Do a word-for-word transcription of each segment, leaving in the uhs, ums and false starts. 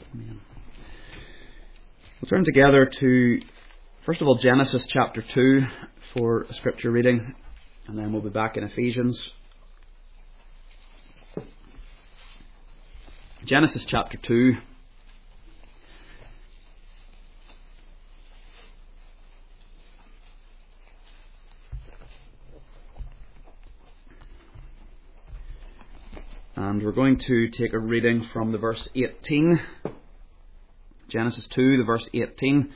Amen. We'll turn together to, first of all, Genesis chapter two for a scripture reading, and then we'll be back in Ephesians. Genesis chapter two. And we're going to take a reading from the verse eighteen. Genesis two, the verse eighteen.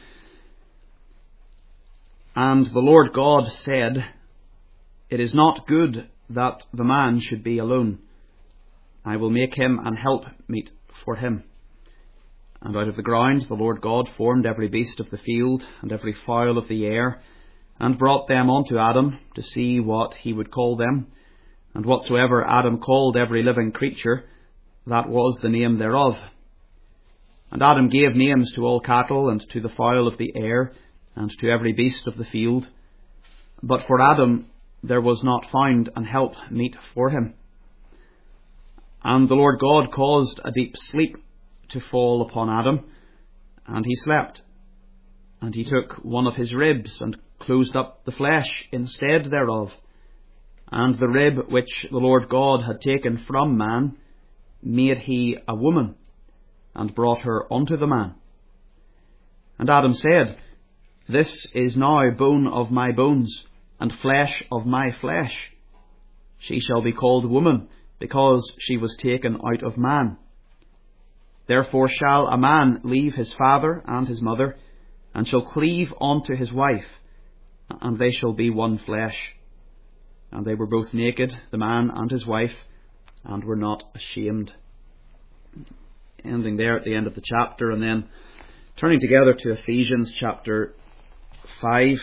And the Lord God said, It is not good that the man should be alone. I will make him an helpmeet for him. And out of the ground the Lord God formed every beast of the field and every fowl of the air, and brought them unto Adam to see what he would call them. And whatsoever Adam called every living creature, that was the name thereof. And Adam gave names to all cattle, and to the fowl of the air, and to every beast of the field. But for Adam there was not found an help meet for him. And the Lord God caused a deep sleep to fall upon Adam, and he slept. And he took one of his ribs, and closed up the flesh instead thereof. And the rib which the Lord God had taken from man made he a woman, and brought her unto the man. And Adam said, This is now bone of my bones, and flesh of my flesh. She shall be called woman, because she was taken out of man. Therefore shall a man leave his father and his mother, and shall cleave unto his wife, and they shall be one flesh. And they were both naked, the man and his wife, and were not ashamed. Ending there at the end of the chapter, and then turning together to Ephesians chapter five.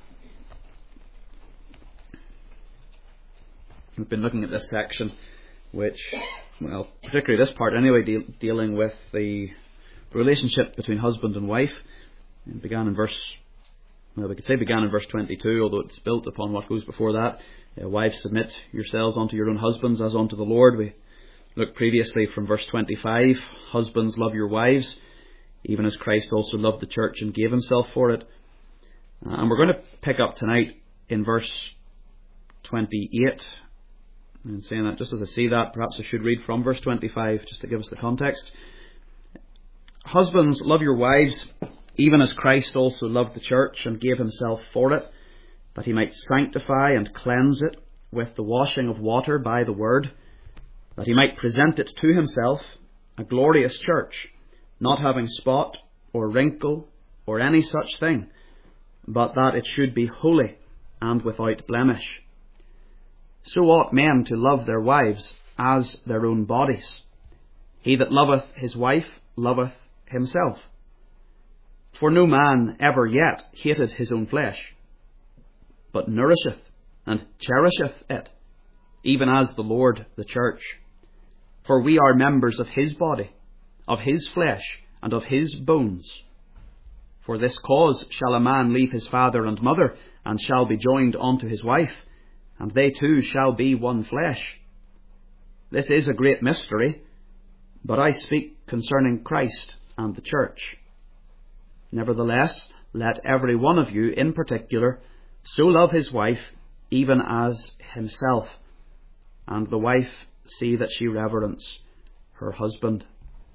We've been looking at this section, which, well, particularly this part anyway, deal, dealing with the relationship between husband and wife. It began in verse, well, we could say began in verse twenty-two, although it's built upon what goes before that. Uh, wives, submit yourselves unto your own husbands as unto the Lord. We looked previously from verse twenty-five, husbands, love your wives, even as Christ also loved the church and gave himself for it. Uh, and we're going to pick up tonight in verse twenty-eight. And saying that, just as I see that, perhaps I should read from verse twenty-five, just to give us the context. Husbands, love your wives, even as Christ also loved the church and gave himself for it, that he might sanctify and cleanse it with the washing of water by the word, that he might present it to himself a glorious church, not having spot or wrinkle or any such thing, but that it should be holy and without blemish. So ought men to love their wives as their own bodies. He that loveth his wife loveth himself. For no man ever yet hated his own flesh, but nourisheth and cherisheth it, even as the Lord the church. For we are members of his body, of his flesh, and of his bones. For this cause shall a man leave his father and mother, and shall be joined unto his wife, and they two shall be one flesh. This is a great mystery, but I speak concerning Christ and the church. Nevertheless, let every one of you in particular so love his wife, even as himself, and the wife see that she reverence her husband.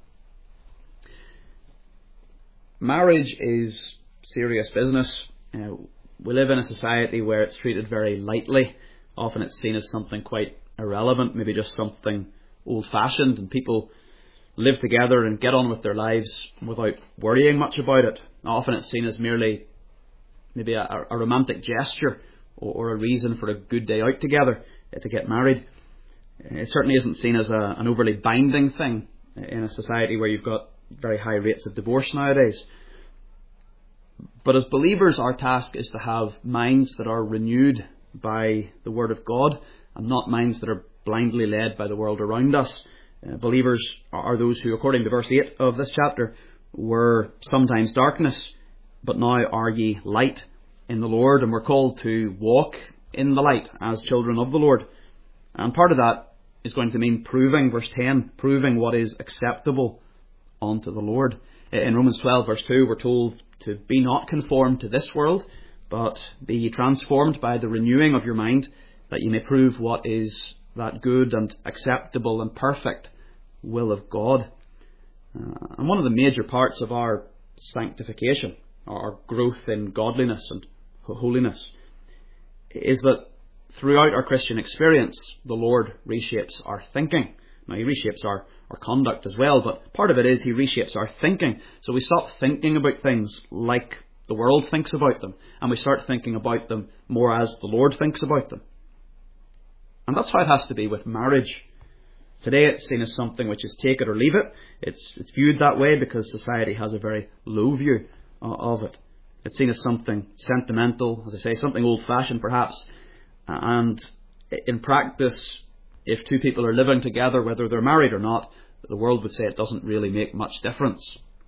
Marriage is serious business. Uh, we live in a society where it's treated very lightly. Often it's seen as something quite irrelevant, maybe just something old-fashioned, and people live together and get on with their lives without worrying much about it. Often it's seen as merely maybe a, a romantic gesture or, or a reason for a good day out together uh, to get married. It certainly isn't seen as a, an overly binding thing in a society where you've got very high rates of divorce nowadays. But as believers, our task is to have minds that are renewed by the Word of God, and not minds that are blindly led by the world around us. Uh, believers are those who, according to verse eight of this chapter, were sometimes darkness, but now are ye light in the Lord, and we're called to walk in the light as children of the Lord. And part of that is going to mean proving, verse ten, proving what is acceptable unto the Lord. In Romans twelve verse two, we're told to be not conformed to this world, but be ye transformed by the renewing of your mind, that ye may prove what is that good and acceptable and perfect will of God. Uh, and one of the major parts of our sanctification, our growth in godliness and holiness, is that throughout our Christian experience, the Lord reshapes our thinking. Now, He reshapes our, our conduct as well, but part of it is He reshapes our thinking. So we stop thinking about things like the world thinks about them, and we start thinking about them more as the Lord thinks about them. And that's how it has to be with marriage. Today it's seen as something which is take it or leave it. It's, it's viewed that way because society has a very low view of it. It's seen as something sentimental, as I say, something old-fashioned perhaps. And in practice, if two people are living together, whether they're married or not, the world would say it doesn't really make much difference.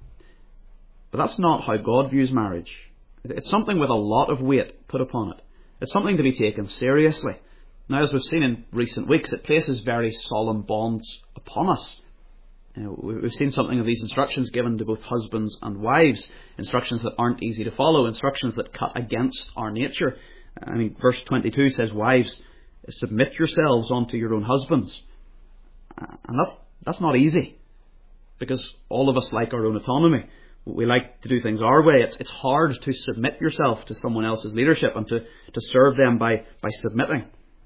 But that's not how God views marriage. It's something with a lot of weight put upon it. It's something to be taken seriously. Now, as we've seen in recent weeks, it places very solemn bonds upon us. You know, we've seen something of these instructions given to both husbands and wives, instructions that aren't easy to follow, instructions that cut against our nature. I mean, verse twenty-two says, "Wives, submit yourselves unto your own husbands." And that's that's not easy, because all of us like our own autonomy. We like to do things our way. It's it's hard to submit yourself to someone else's leadership and to, to serve them by, by submitting.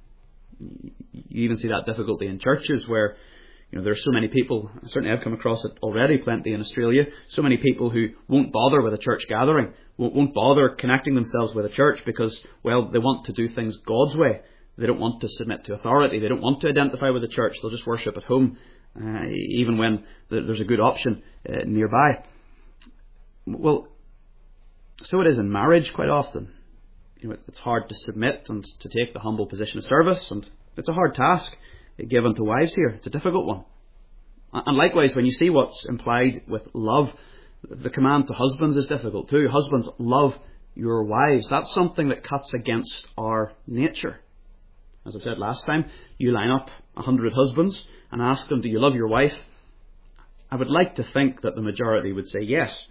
You even see that difficulty in churches where, you know, there are so many people, certainly I've come across it already plenty in Australia, so many people who won't bother with a church gathering, won't, won't bother connecting themselves with a church because, well, they want to do things God's way. They don't want to submit to authority. They don't want to identify with the church. They'll just worship at home, uh, even when there's a good option uh, nearby. Well, so it is in marriage quite often. You know, it's hard to submit and to take the humble position of service, and it's a hard task given to wives here. It's a difficult one. And likewise, when you see what's implied with love, the command to husbands is difficult too. Husbands, love your wives. That's something that cuts against our nature. As I said last time, you line up a hundred husbands and ask them, do you love your wife? I would like to think that the majority would say yes.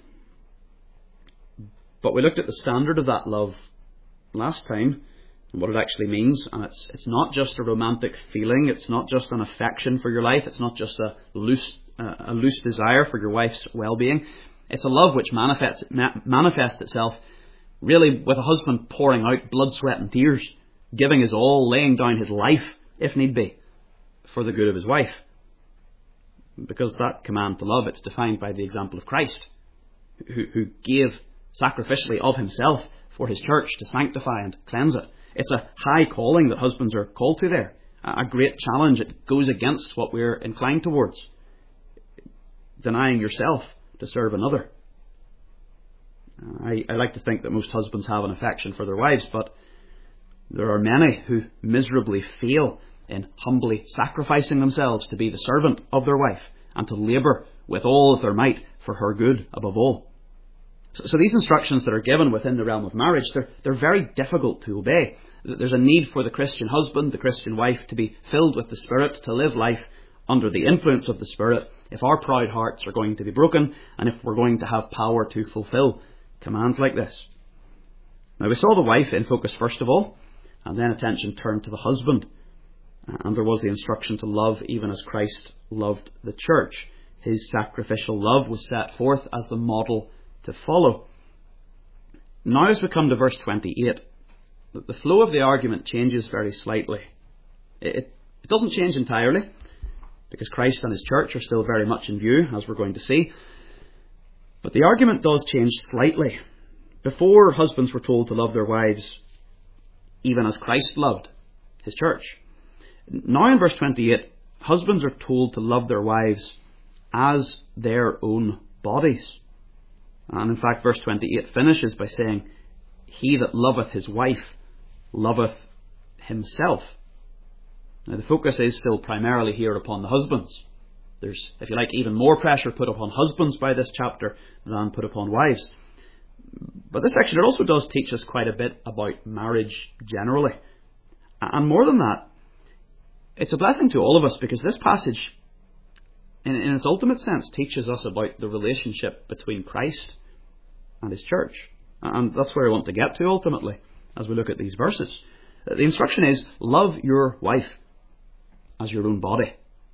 But we looked at the standard of that love last time and what it actually means. And it's it's not just a romantic feeling. It's not just an affection for your life. It's not just a loose uh, a loose desire for your wife's well-being. It's a love which manifests ma- manifests itself really with a husband pouring out blood, sweat and tears, giving his all, laying down his life, if need be, for the good of his wife. Because that command to love, it's defined by the example of Christ, who, who gave sacrificially of himself for his church to sanctify and cleanse it. It's a high calling that husbands are called to there. A great challenge. It goes against what we're inclined towards. Denying yourself to serve another. I, I like to think that most husbands have an affection for their wives, but there are many who miserably fail in humbly sacrificing themselves to be the servant of their wife and to labour with all of their might for her good above all. So, so these instructions that are given within the realm of marriage, they're, they're very difficult to obey. There's a need for the Christian husband, the Christian wife, to be filled with the Spirit, to live life under the influence of the Spirit, if our proud hearts are going to be broken and if we're going to have power to fulfil commands like this. Now, we saw the wife in focus first of all, and then attention turned to the husband. And there was the instruction to love even as Christ loved the church. His sacrificial love was set forth as the model to follow. Now as we come to verse twenty-eight, the flow of the argument changes very slightly. It, it doesn't change entirely, because Christ and his church are still very much in view, as we're going to see. But the argument does change slightly. Before, husbands were told to love their wives even as Christ loved his church. Now in verse twenty-eight, husbands are told to love their wives as their own bodies. And in fact, verse twenty-eight finishes by saying, he that loveth his wife loveth himself. Now the focus is still primarily here upon the husbands. There's, if you like, even more pressure put upon husbands by this chapter than put upon wives. But this section, it also does teach us quite a bit about marriage generally. And more than that, it's a blessing to all of us, because this passage, in, in its ultimate sense, teaches us about the relationship between Christ and his church. And that's where I want to get to ultimately as we look at these verses. The instruction is, love your wife as your own body.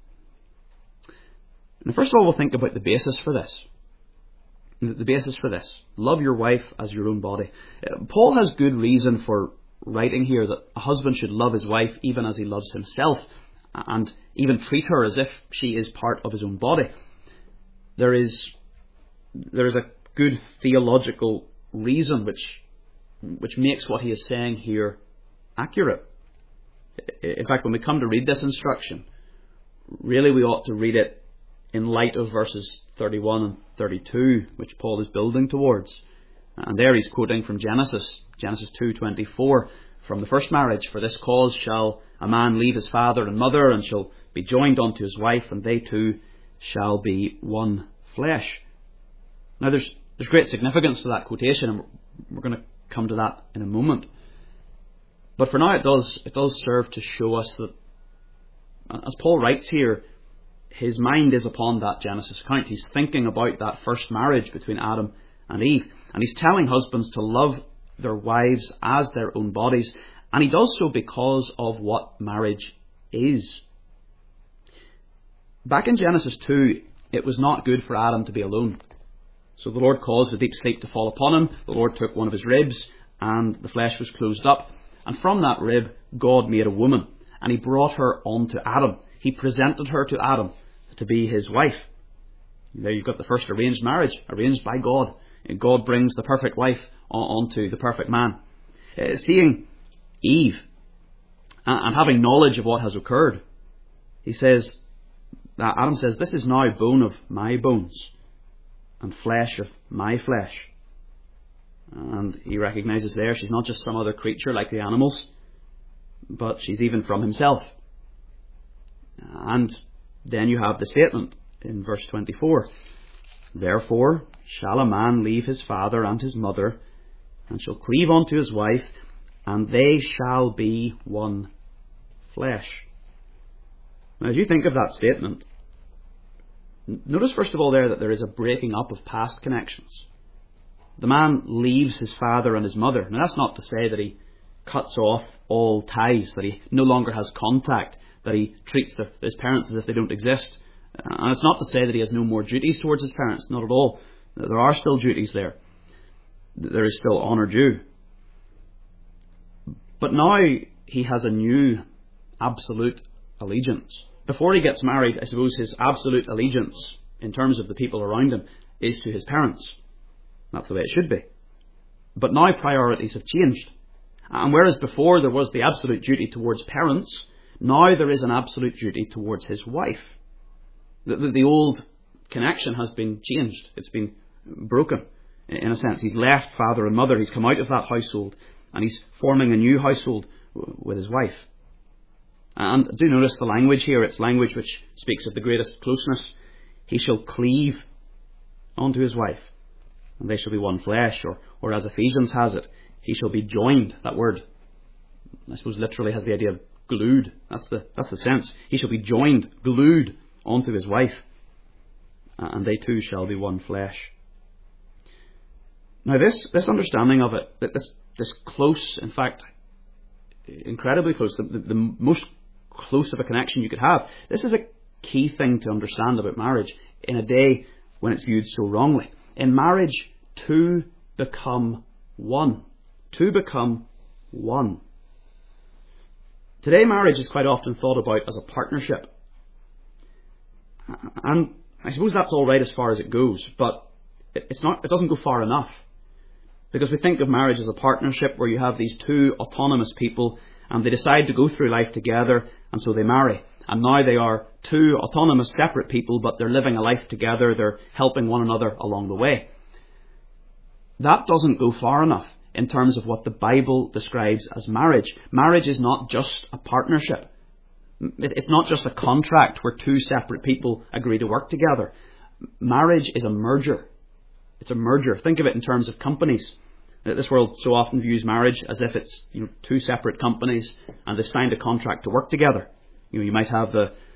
Now, first of all, we'll think about the basis for this. The basis for this. Love your wife as your own body. Paul has good reason for writing here that a husband should love his wife even as he loves himself, and even treat her as if she is part of his own body. There is, there is a good theological reason which, which makes what he is saying here accurate. In fact, when we come to read this instruction, really we ought to read it in light of verses thirty-one and thirty-two, which Paul is building towards. And there he's quoting from Genesis, Genesis two twenty-four, from the first marriage, for this cause shall a man leave his father and mother, and shall be joined unto his wife, and they two shall be one flesh. Now there's there's great significance to that quotation, and we're going to come to that in a moment. But for now it does it does serve to show us that, as Paul writes here, his mind is upon that Genesis account. He's thinking about that first marriage between Adam and Eve. And he's telling husbands to love their wives as their own bodies. And he does so because of what marriage is. Back in Genesis two, it was not good for Adam to be alone. So the Lord caused a deep sleep to fall upon him. The Lord took one of his ribs, and the flesh was closed up. And from that rib, God made a woman, and he brought her onto Adam. He presented her to Adam to be his wife. There you've got the first arranged marriage, arranged by God. And God brings the perfect wife onto the perfect man. Uh, seeing Eve and having knowledge of what has occurred, he says, Adam says, this is now bone of my bones and flesh of my flesh. And he recognizes there she's not just some other creature like the animals, but she's even from himself. And then you have the statement in verse twenty-four. Therefore shall a man leave his father and his mother, and shall cleave unto his wife, and they shall be one flesh. Now, as you think of that statement, notice first of all there that there is a breaking up of past connections. The man leaves his father and his mother. Now, that's not to say that he cuts off all ties, that he no longer has contact, that he treats the, his parents as if they don't exist. And it's not to say that he has no more duties towards his parents, not at all. There are still duties there. There is still honour due. But now he has a new absolute allegiance. Before he gets married, I suppose his absolute allegiance, in terms of the people around him, is to his parents. That's the way it should be. But now priorities have changed. And whereas before there was the absolute duty towards parents, now there is an absolute duty towards his wife. The, the, the old connection has been changed. It's been broken, in a sense. He's left father and mother. He's come out of that household, and he's forming a new household with his wife. And do notice the language here. It's language which speaks of the greatest closeness. He shall cleave unto his wife, and they shall be one flesh. Or, or as Ephesians has it, he shall be joined. That word, I suppose, literally has the idea of glued. That's the that's the sense. He shall be joined, glued onto his wife, and they two shall be one flesh. Now this this understanding of it, that this this close, in fact, incredibly close, the, the, the most close of a connection you could have. This is a key thing to understand about marriage in a day when it's viewed so wrongly. In marriage, two become one. Two become one. Today, marriage is quite often thought about as a partnership. And I suppose that's all right as far as it goes, but it's not. It doesn't go far enough. Because we think of marriage as a partnership where you have these two autonomous people and they decide to go through life together, and so they marry. And now they are two autonomous separate people, but they're living a life together, they're helping one another along the way. That doesn't go far enough in terms of what the Bible describes as marriage. Marriage is not just a partnership. It's not just a contract where two separate people agree to work together. Marriage is a merger. It's a merger. Think of it in terms of companies. This world so often views marriage as if it's, you know, two separate companies and they've signed a contract to work together. You know, you might have the,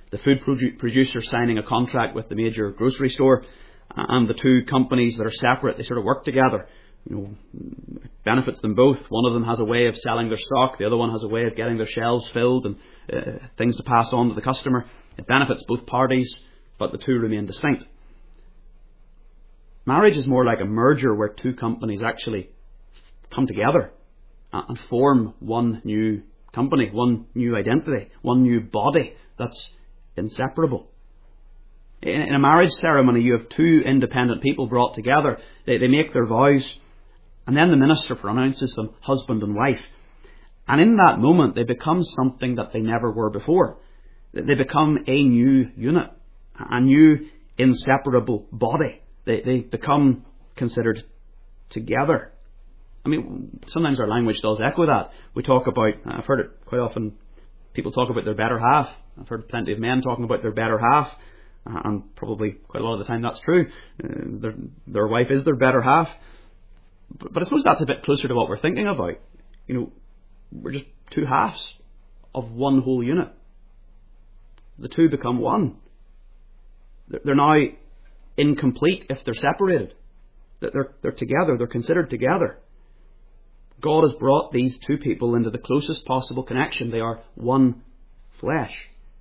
the food produ- producer signing a contract with the major grocery store, and the two companies that are separate, they sort of work together. You know, it benefits them both. One of them has a way of selling their stock, the other one has a way of getting their shelves filled and uh, things to pass on to the customer. It benefits both parties, but the two remain distinct. Marriage is more like a merger where two companies actually come together and form one new company, one new identity, one new body that's inseparable. In, in a marriage ceremony, you have two independent people brought together. They, they make their vows, and then the minister pronounces them husband and wife. And in that moment, they become something that they never were before. They become a new unit, a new inseparable body. They, they become considered together. I mean, sometimes our language does echo that. We talk about, I've heard it quite often, people talk about their better half. I've heard plenty of men talking about their better half, and probably quite a lot of the time that's true. Uh, their, their wife is their better half. But, but I suppose that's a bit closer to what we're thinking about. You know, we're just two halves of one whole unit. The two become one. They're, they're now incomplete if they're separated. They're, they're together, they're considered together. God has brought these two people into the closest possible connection. They are one flesh.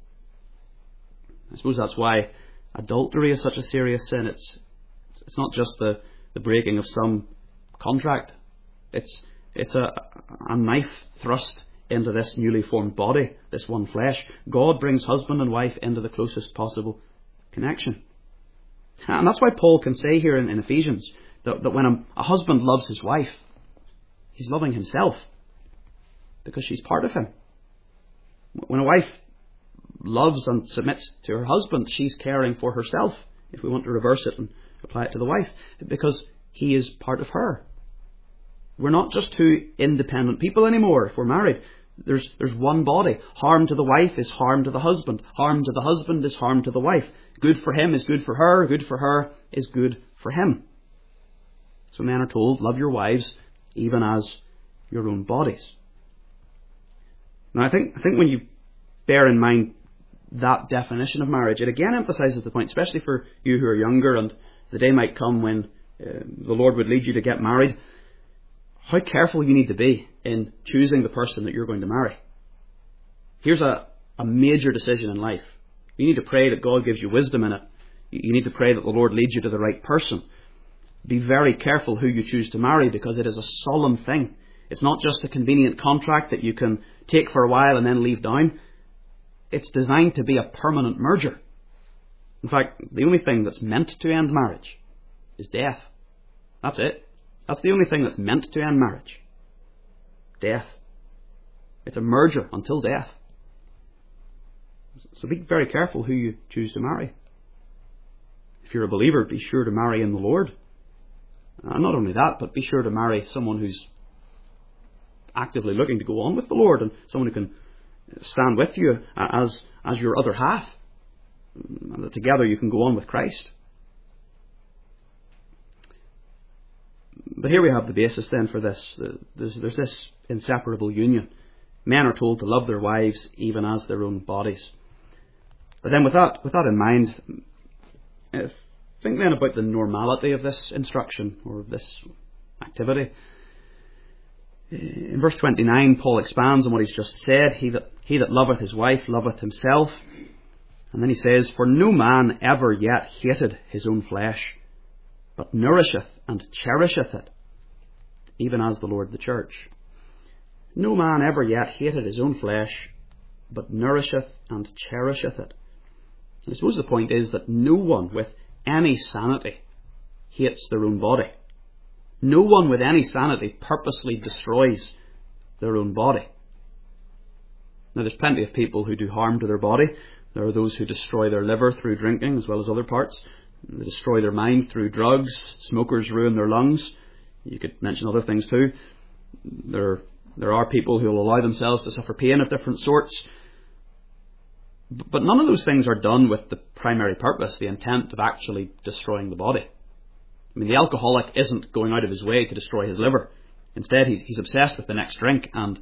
I suppose that's why adultery is such a serious sin. It's it's not just the, the breaking of some contract. It's it's a, a knife thrust into this newly formed body, this one flesh. God brings husband and wife into the closest possible connection. And that's why Paul can say here in, in Ephesians that, that when a, a husband loves his wife, he's loving himself, because she's part of him. When a wife loves and submits to her husband, she's caring for herself, if we want to reverse it and apply it to the wife, because he is part of her. We're not just two independent people anymore if we're married. There's there's one body. Harm to the wife is harm to the husband. Harm to the husband is harm to the wife. Good for him is good for her. Good for her is good for him. So men are told, love your wives even as your own bodies. Now I think I think when you bear in mind that definition of marriage, it again emphasises the point, especially for you who are younger, and the day might come when uh, the Lord would lead you to get married, how careful you need to be in choosing the person that you're going to marry. Here's a, a major decision in life. You need to pray that God gives you wisdom in it. You need to pray that the Lord leads you to the right person. Be very careful who you choose to marry, because it is a solemn thing. It's not just a convenient contract that you can take for a while and then leave down. It's designed to be a permanent merger. In fact, the only thing that's meant to end marriage is death. That's it. That's the only thing that's meant to end marriage. Death. It's a merger until death. So be very careful who you choose to marry. If you're a believer, be sure to marry in the Lord. And not only that, but be sure to marry someone who's actively looking to go on with the Lord, and someone who can stand with you as, as your other half. And that together you can go on with Christ. But here we have the basis then for this. There's, there's this inseparable union. Men are told to love their wives even as their own bodies. But then with that, with that in mind, think then about the normality of this instruction, or of this activity. In verse twenty-nine, Paul expands on what he's just said. He that, he that loveth his wife loveth himself. And then he says, for no man ever yet hated his own flesh, but nourisheth and cherisheth it, even as the Lord the church. No man ever yet hated his own flesh, but nourisheth and cherisheth it. I suppose the point is that no one with any sanity hates their own body. No one with any sanity purposely destroys their own body. Now, there's plenty of people who do harm to their body. There are those who destroy their liver through drinking as well as other parts. They destroy their mind through drugs. Smokers ruin their lungs. You could mention other things too. There, there are people who will allow themselves to suffer pain of different sorts. But none of those things are done with the primary purpose, the intent of actually destroying the body. I mean, the alcoholic isn't going out of his way to destroy his liver. Instead, he's, he's obsessed with the next drink, and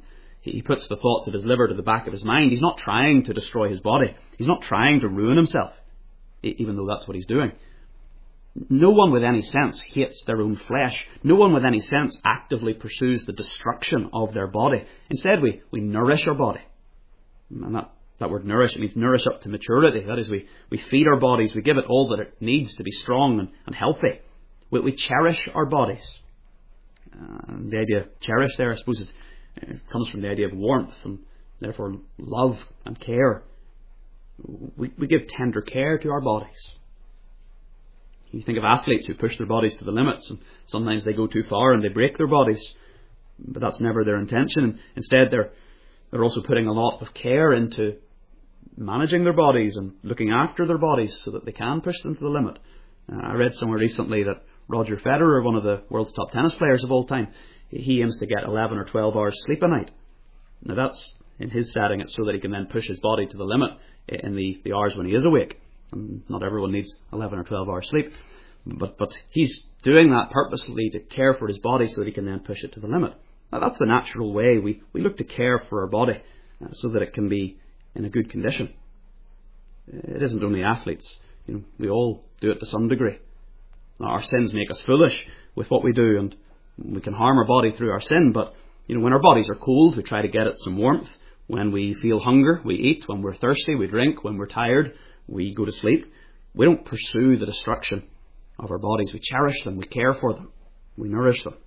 he puts the thoughts of his liver to the back of his mind. He's not trying to destroy his body. He's not trying to ruin himself, even though that's what he's doing. No one with any sense hates their own flesh. No one with any sense actively pursues the destruction of their body. Instead, we, we nourish our body. And that, that word nourish, it means nourish up to maturity. That is, we, we feed our bodies, we give it all that it needs to be strong and, and healthy. We, we cherish our bodies. Uh, the idea of cherish there, I suppose, is, it comes from the idea of warmth and therefore love and care. We, we give tender care to our bodies. You think of athletes who push their bodies to the limits, and sometimes they go too far and they break their bodies, but that's never their intention. Instead, they're they're also putting a lot of care into managing their bodies and looking after their bodies so that they can push them to the limit. Uh, I read somewhere recently that Roger Federer, one of the world's top tennis players of all time, he aims to get eleven or twelve hours sleep a night. Now that's, in his setting, it's so that he can then push his body to the limit in the, the hours when he is awake. And not everyone needs eleven or twelve hours sleep, but but he's doing that purposely to care for his body so that he can then push it to the limit. Now that's the natural way we, we look to care for our body uh, so that it can be in a good condition. It isn't only athletes. You know, we all do it to some degree. Now, our sins make us foolish with what we do, and we can harm our body through our sin, but you know, when our bodies are cold, we try to get it some warmth. When we feel hunger, we eat. When we're thirsty, we drink. When we're tired, we go to sleep. We don't pursue the destruction of our bodies. We cherish them. We care for them. We nourish them.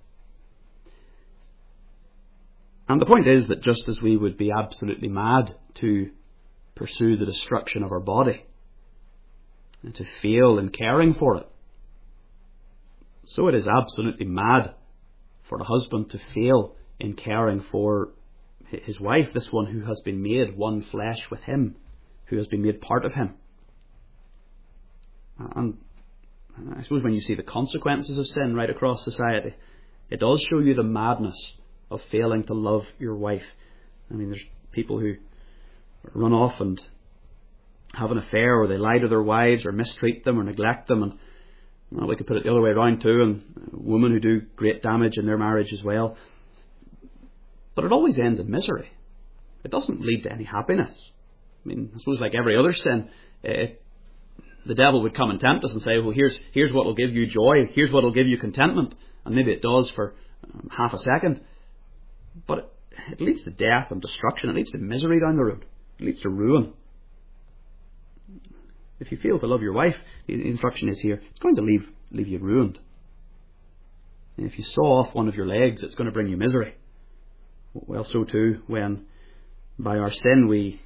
And the point is that just as we would be absolutely mad to pursue the destruction of our body and to fail in caring for it, so it is absolutely mad for a husband to fail in caring for his wife, this one who has been made one flesh with him, who has been made part of him. And I suppose when you see the consequences of sin right across society, it does show you the madness of failing to love your wife. I mean, there's people who run off and have an affair, or they lie to their wives, or mistreat them, or neglect them, and well, we could put it the other way around too, and women who do great damage in their marriage as well. But it always ends in misery. It doesn't lead to any happiness. I mean, I suppose like every other sin, it, the devil would come and tempt us and say, well, here's here's what will give you joy, here's what will give you contentment. And maybe it does for um, half a second. But it, it leads to death and destruction. It leads to misery down the road. It leads to ruin. If you fail to love your wife, the instruction is here, it's going to leave, leave you ruined. And if you saw off one of your legs, it's going to bring you misery. Well, so too, when by our sin we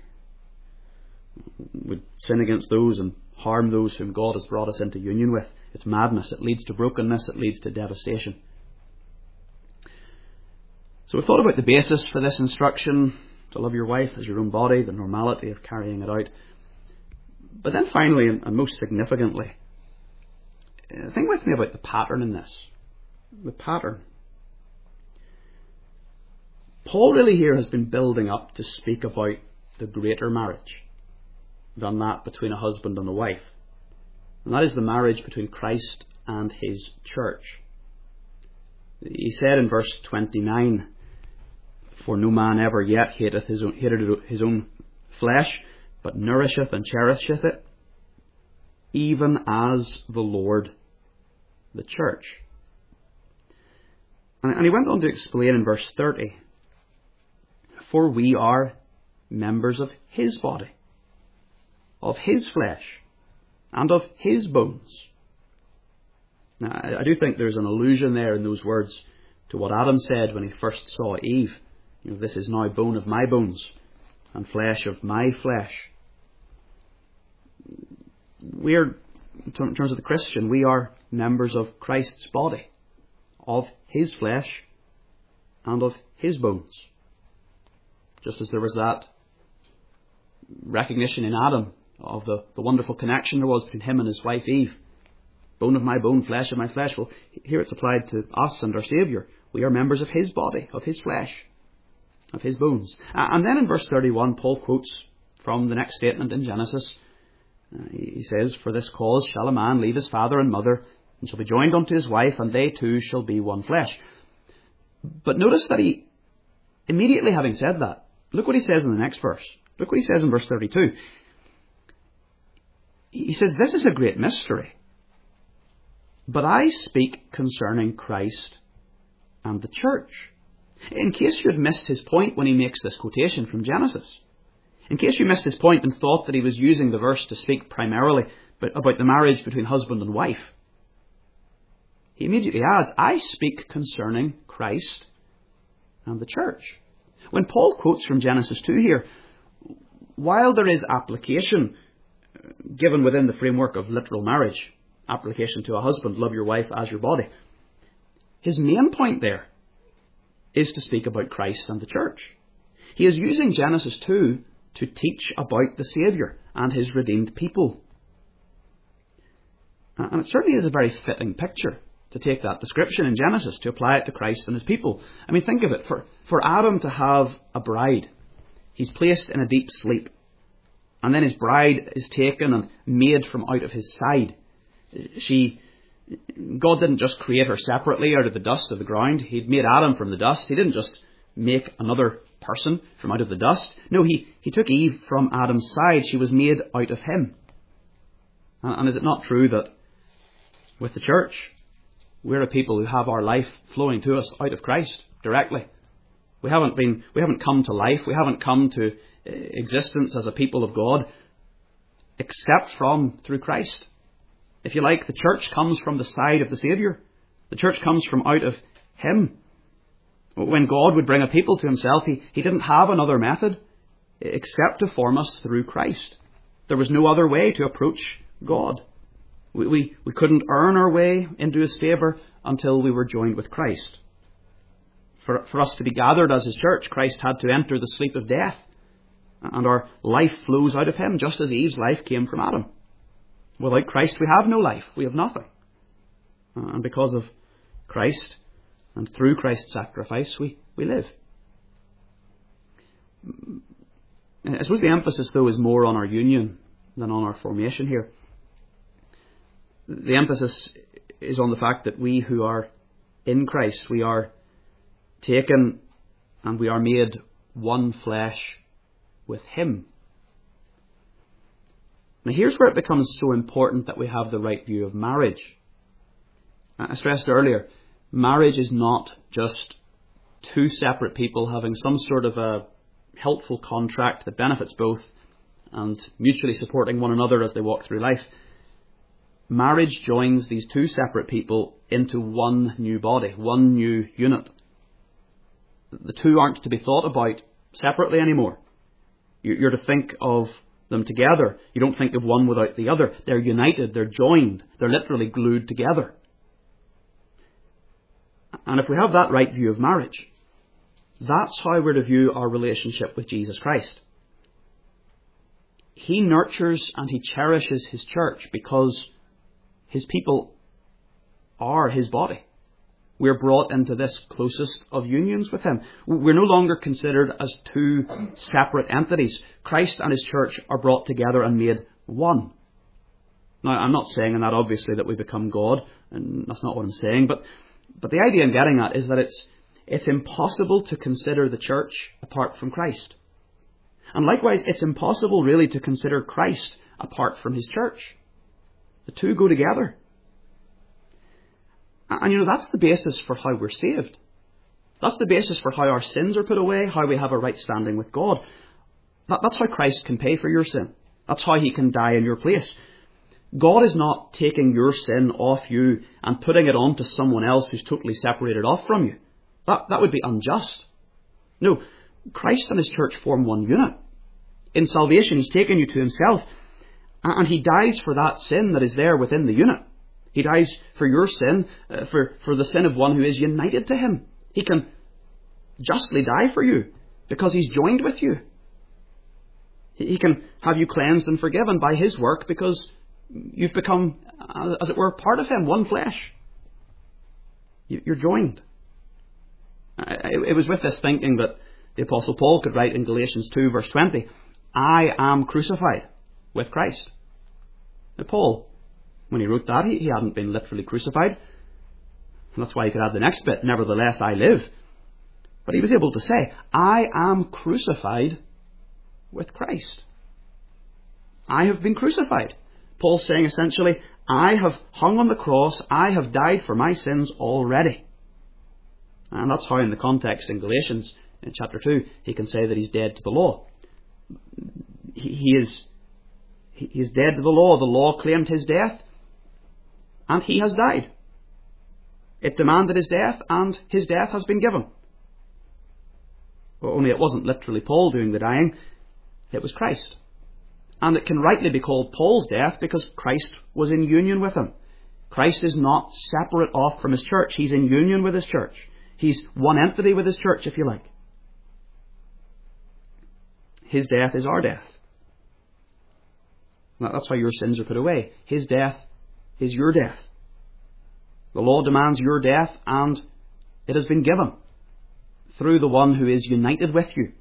would sin against those and harm those whom God has brought us into union with. It's madness. It leads to brokenness. It leads to devastation. So we've thought about the basis for this instruction, to love your wife as your own body, the normality of carrying it out. But then finally, and most significantly, think with me about the pattern in this. The pattern. Paul really here has been building up to speak about the greater marriage than that between a husband and a wife. And that is the marriage between Christ and his church. He said in verse twenty-nine, for no man ever yet hateth his own, hated his own flesh, but nourisheth and cherisheth it, even as the Lord the church. And he went on to explain in verse thirty, for we are members of his body, of his flesh, and of his bones. Now, I do think there's an allusion there in those words to what Adam said when he first saw Eve. You know, this is now bone of my bones and flesh of my flesh. We're, in terms of the Christian, we are members of Christ's body, of his flesh, and of his bones. Just as there was that recognition in Adam of the, the wonderful connection there was between him and his wife Eve. Bone of my bone, flesh of my flesh. Well, here it's applied to us and our Saviour. We are members of his body, of his flesh, of his bones. And then in verse thirty-one, Paul quotes from the next statement in Genesis. Uh, he says, for this cause shall a man leave his father and mother, and shall be joined unto his wife, and they two shall be one flesh. But notice that he immediately having said that, look what he says in the next verse. Look what he says in verse thirty-two. He says, this is a great mystery, but I speak concerning Christ and the church. In case you had missed his point when he makes this quotation from Genesis, in case you missed his point and thought that he was using the verse to speak primarily about the marriage between husband and wife, he immediately adds, I speak concerning Christ and the church. When Paul quotes from Genesis two here, while there is application given within the framework of literal marriage, application to a husband, love your wife as your body, his main point there is to speak about Christ and the church. He is using Genesis two to teach about the Saviour and his redeemed people. And it certainly is a very fitting picture to take that description in Genesis, to apply it to Christ and his people. I mean, think of it. For, for Adam to have a bride, he's placed in a deep sleep. And then his bride is taken and made from out of his side. She, God didn't just create her separately out of the dust of the ground. He'd made Adam from the dust. He didn't just make another person from out of the dust. No, he, he took Eve from Adam's side. She was made out of him. And, and is it not true that with the church, we're a people who have our life flowing to us out of Christ directly? We haven't been, we haven't come to life. We haven't come to existence as a people of God except from through Christ. If you like, the church comes from the side of the Saviour. The church comes from out of him. When God would bring a people to himself, he, he didn't have another method except to form us through Christ. There was no other way to approach God. We, we, we couldn't earn our way into his favour until we were joined with Christ. For, for us to be gathered as his church, Christ had to enter the sleep of death. And our life flows out of him, just as Eve's life came from Adam. Without Christ, we have no life. We have nothing. And because of Christ, and through Christ's sacrifice, we, we live. I suppose the emphasis, though, is more on our union than on our formation here. The emphasis is on the fact that we who are in Christ, we are taken and we are made one flesh with him. Now here's where it becomes so important that we have the right view of marriage. I stressed earlier, marriage is not just two separate people having some sort of a helpful contract that benefits both and mutually supporting one another as they walk through life. Marriage joins these two separate people into one new body, one new unit. The two aren't to be thought about separately anymore. You're to think of them together. You don't think of one without the other. They're united, they're joined, they're literally glued together. And if we have that right view of marriage, that's how we're to view our relationship with Jesus Christ. He nurtures and he cherishes his church because his people are his body. We're brought into this closest of unions with him. We're no longer considered as two separate entities. Christ and his church are brought together and made one. Now, I'm not saying in that obviously that we become God, and that's not what I'm saying, but but the idea I'm getting at is that it's it's impossible to consider the church apart from Christ. And likewise, it's impossible really to consider Christ apart from his church. The two go together. And you know, that's the basis for how we're saved. That's the basis for how our sins are put away, how we have a right standing with God. That, that's how Christ can pay for your sin. That's how he can die in your place. God is not taking your sin off you and putting it onto someone else who's totally separated off from you. That, that would be unjust. No, Christ and his church form one unit. In salvation, he's taken you to himself, and he dies for that sin that is there within the unit. He dies for your sin, uh, for, for the sin of one who is united to him. He can justly die for you because he's joined with you. He can have you cleansed and forgiven by his work because you've become, as it were, part of him, one flesh. You're joined. It was with this thinking that the Apostle Paul could write in Galatians two verse twenty, I am crucified with Christ. Now Paul, when he wrote that, he, he hadn't been literally crucified. And that's why he could add the next bit, nevertheless I live. But he was able to say, I am crucified with Christ. I have been crucified. Paul's saying essentially, I have hung on the cross, I have died for my sins already. And that's how in the context in Galatians, in chapter two, he can say that he's dead to the law. He, he is he is dead to the law. The law claimed his death, and he has died. It demanded his death, and his death has been given. Well, only it wasn't literally Paul doing the dying, it was Christ. And it can rightly be called Paul's death because Christ was in union with him. Christ is not separate off from his church. He's in union with his church. He's one entity with his church, if you like. His death is our death. That's how your sins are put away. His death is your death. The law demands your death, and it has been given through the one who is united with you.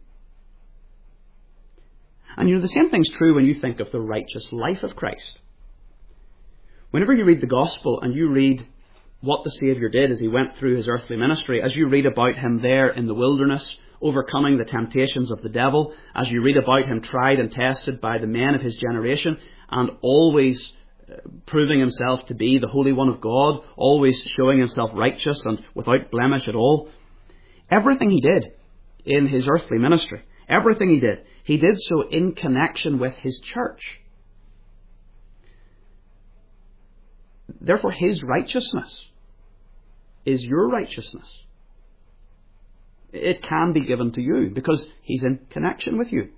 And you know, the same thing's true when you think of the righteous life of Christ. Whenever you read the Gospel and you read what the Saviour did as he went through his earthly ministry, as you read about him there in the wilderness, overcoming the temptations of the devil, as you read about him tried and tested by the men of his generation, and always proving himself to be the Holy One of God, always showing himself righteous and without blemish at all, everything he did in his earthly ministry, everything he did, he did so in connection with his church. Therefore, his righteousness is your righteousness. It can be given to you because he's in connection with you.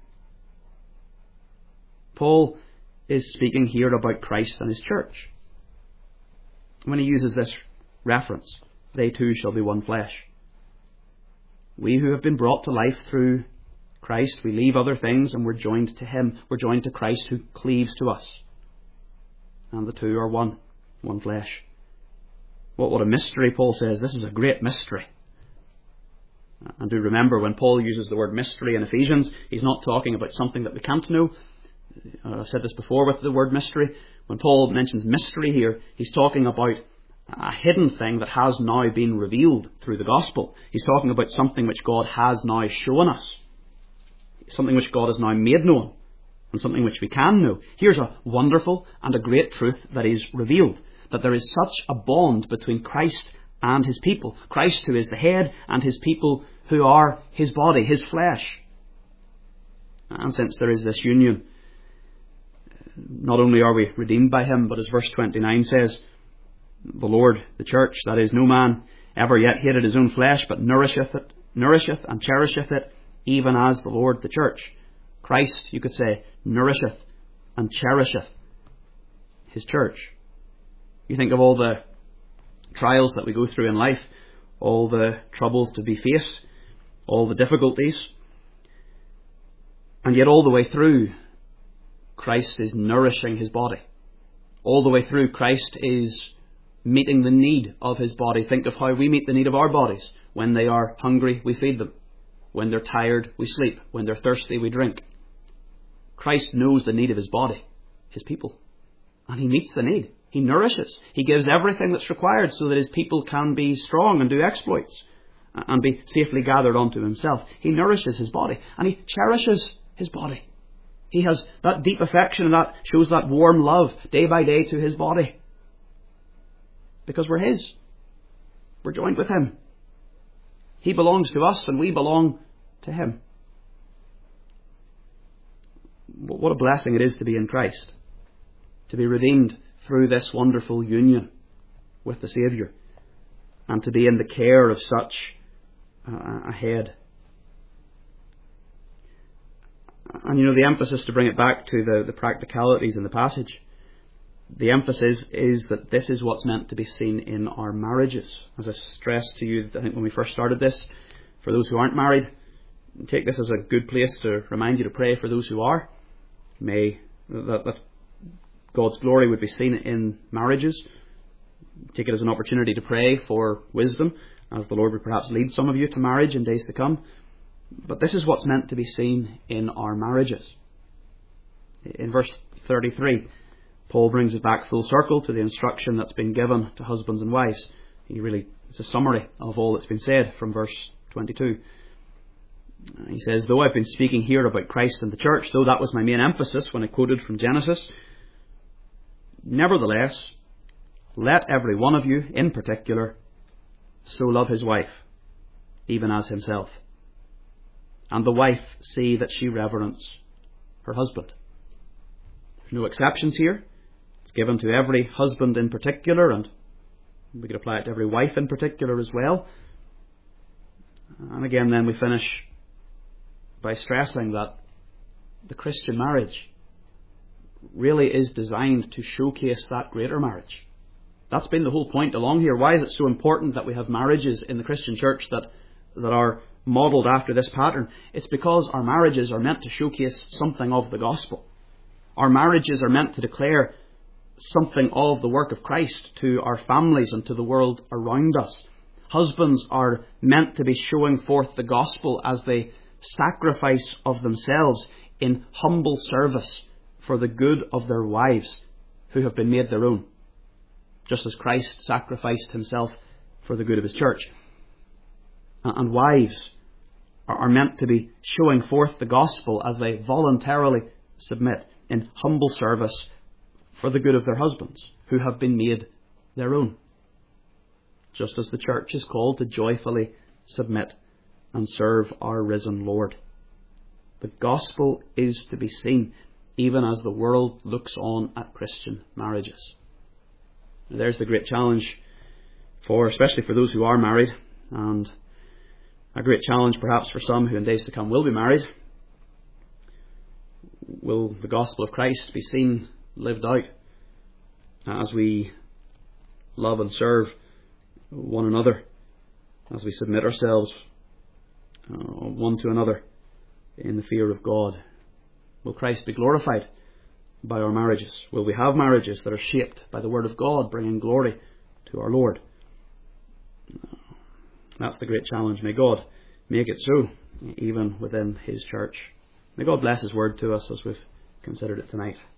Paul is speaking here about Christ and his church. When he uses this reference, they too shall be one flesh. We who have been brought to life through Christ, we leave other things and we're joined to him. We're joined to Christ who cleaves to us. And the two are one, one flesh. What, what a mystery, Paul says. This is a great mystery. And do remember, when Paul uses the word mystery in Ephesians, he's not talking about something that we can't know. Uh, I've said this before with the word mystery. When Paul mentions mystery here, he's talking about a hidden thing that has now been revealed through the gospel. He's talking about something which God has now shown us. Something which God has now made known. And something which we can know. Here's a wonderful and a great truth that is revealed. That there is such a bond between Christ and his people. Christ who is the head and his people who are his body, his flesh. And since there is this union, not only are we redeemed by him, but as verse twenty-nine says, the Lord, the church, that is, no man ever yet hated his own flesh, but nourisheth it, nourisheth and cherisheth it, even as the Lord, the church. Christ, you could say, nourisheth and cherisheth his church. You think of all the trials that we go through in life, all the troubles to be faced, all the difficulties, and yet all the way through, Christ is nourishing his body. All the way through, Christ is meeting the need of his body. Think of how we meet the need of our bodies. When they are hungry, we feed them. When they're tired, we sleep. When they're thirsty, we drink. Christ knows the need of his body, his people. And he meets the need. He nourishes. He gives everything that's required so that his people can be strong and do exploits and be safely gathered onto himself. He nourishes his body and he cherishes his body. He has that deep affection and that shows that warm love day by day to his body. Because we're his. We're joined with him. He belongs to us and we belong to him. What a blessing it is to be in Christ. To be redeemed through this wonderful union with the Saviour. And to be in the care of such a head. And you know, the emphasis, to bring it back to the, the practicalities in the passage, the emphasis is that this is what's meant to be seen in our marriages. As I stressed to you, I think when we first started this, for those who aren't married, take this as a good place to remind you to pray for those who are. May that, that God's glory would be seen in marriages. Take it as an opportunity to pray for wisdom, as the Lord would perhaps lead some of you to marriage in days to come. But this is what's meant to be seen in our marriages. In verse thirty-three, Paul brings it back full circle to the instruction that's been given to husbands and wives. He really, it's a summary of all that's been said from verse twenty-two. He says, though I've been speaking here about Christ and the church, though that was my main emphasis when I quoted from Genesis, nevertheless, let every one of you, in particular, so love his wife, even as himself. And the wife see that she reverence her husband. There's no exceptions here. It's given to every husband in particular, and we could apply it to every wife in particular as well. And again, then we finish by stressing that the Christian marriage really is designed to showcase that greater marriage. That's been the whole point along here. Why is it so important that we have marriages in the Christian church that, that are modelled after this pattern? It's because our marriages are meant to showcase something of the gospel. Our marriages are meant to declare something of the work of Christ to our families and to the world around us. Husbands are meant to be showing forth the gospel as they sacrifice of themselves in humble service for the good of their wives who have been made their own, just as Christ sacrificed himself for the good of his church. And wives are meant to be showing forth the gospel as they voluntarily submit in humble service for the good of their husbands who have been made their own, just as the church is called to joyfully submit and serve our risen Lord. The gospel is to be seen even as the world looks on at Christian marriages. And there's the great challenge for, especially for those who are married, and a great challenge perhaps for some who in days to come will be married. Will the gospel of Christ be seen, lived out, as we love and serve one another, as we submit ourselves uh, one to another in the fear of God? Will Christ be glorified by our marriages? Will we have marriages that are shaped by the Word of God, bringing glory to our Lord? That's the great challenge. May God make it so, even within his church. May God bless his word to us as we've considered it tonight.